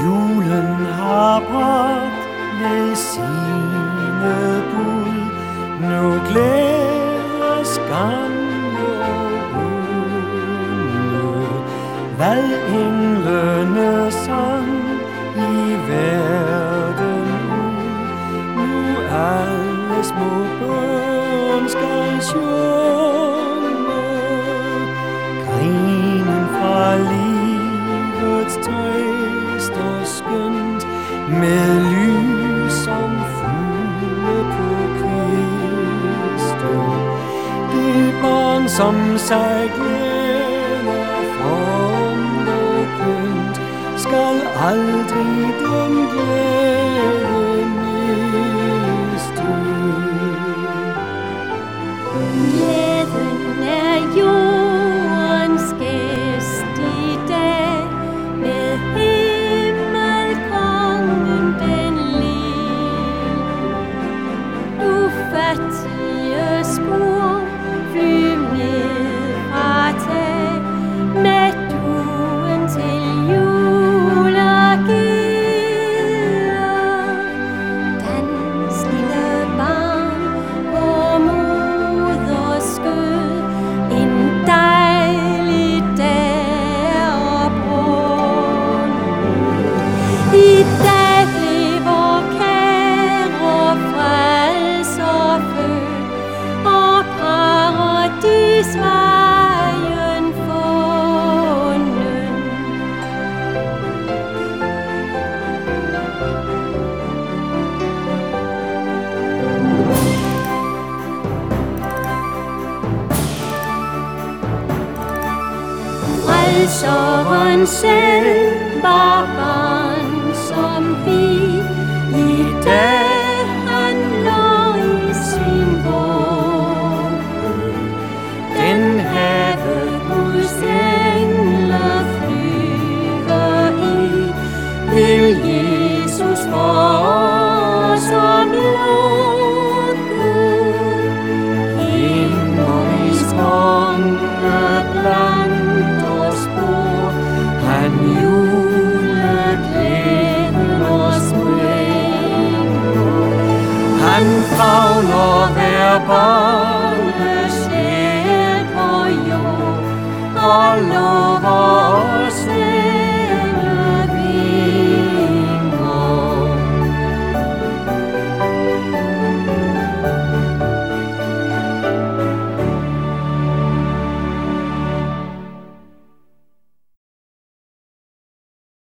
Julen har bragt velsignet bud, nu glædes gamle og unge. Hvad englene sang i verden ud, nu alle små børn skal synge. Grinen fra livets træ står skønt, med lys som fugle på kvisten. Det barn som sig glæder fromt og kønt, skal aldrig den glæde miste. Glæden er jordens gæst i dag, med himmelkongen den lille. Du fattige spor, fly ned fra tag, med duen til jul og gilder. Dans, lille barn, på moders skød, en dejlig dag og brun. I dag blev vor kære frelser født, og paradisvejen funden. Frelseren selv var barn som vi, i dag han lå i sin vugge. Den have Guds engle flyver i, vil Jesus for os omlukke. Himmerigs konge blandt os bor, han juleglæden os bringer. Han favner hver barnesjæl på jord, og